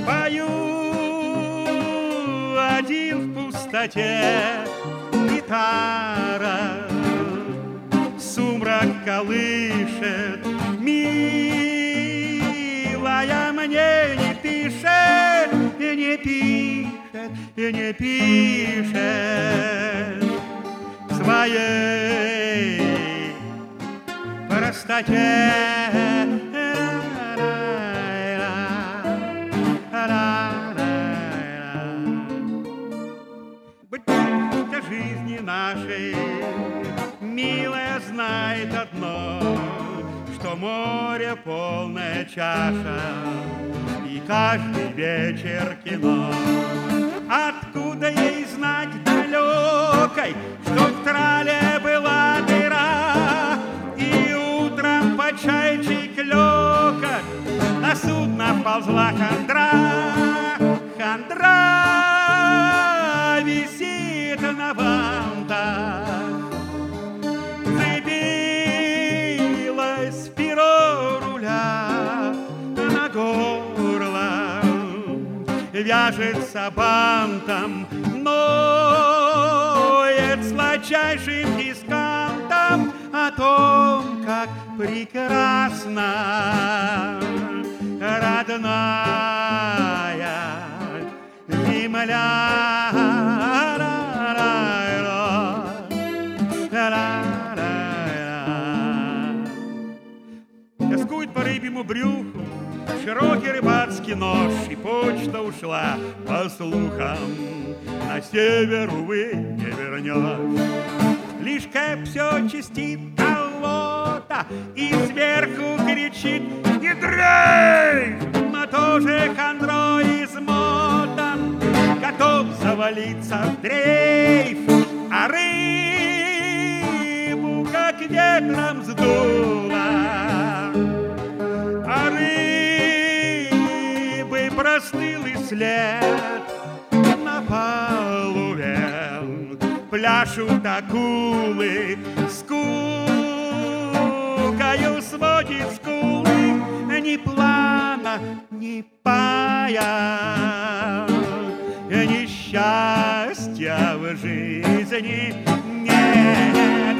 Пою один в пустоте, гитара сумрак колышет. Милая мне не пишет, и не пишет, и не пишет в своей простоте. Быть-то жизни нашей, милая, знает одно, что море полная чаша, и каждый вечер кино. Откуда ей знать далекой, что в трале была дыра, и утром по чайчей клёкот на судно ползла хандра. Хандра висит на вантах, забилась в перо руля на горло, вяжется бантом, ноет сладчайшим дискантом о том, как прекрасна родная земля. Тоскует по рыбьему брюху широкий рыбацкий нож, и почта ушла, по слухам, на север, увы, не вернешь. Лишь Кэп все чистит кого-то и сверху кричит: не дрейф! Но тоже хандро измотан, готов завалиться в дрейф, а рыбу как ветром сдуло, а рыбы простыл и след на палубе. Пляшут акулы, скукою сводит скулы, ни плана, ни пая, ни счастья в жизни нет.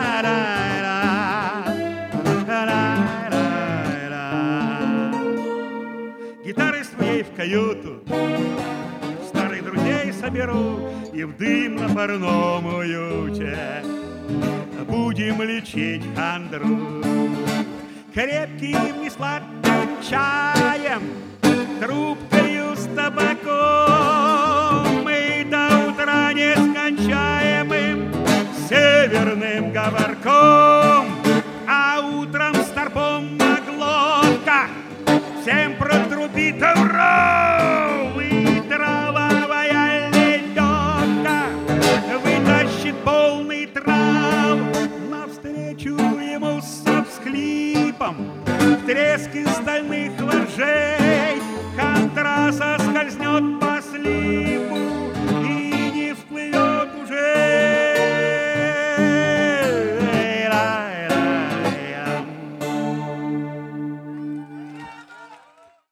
Гитары своей в каюту старых друзей соберу, и в дымно-парном уюте будем лечить хандру. Крепким и сладким чаем, трубкою с табаком, мы до утра нескончаемым северным говорком, а утром старпом на глотка всем протрубит урол, и травовая ледёнка вытащит полный трав навстречу ему со всхлипом. В треске стальных ложей хандра соскользнет по сливам.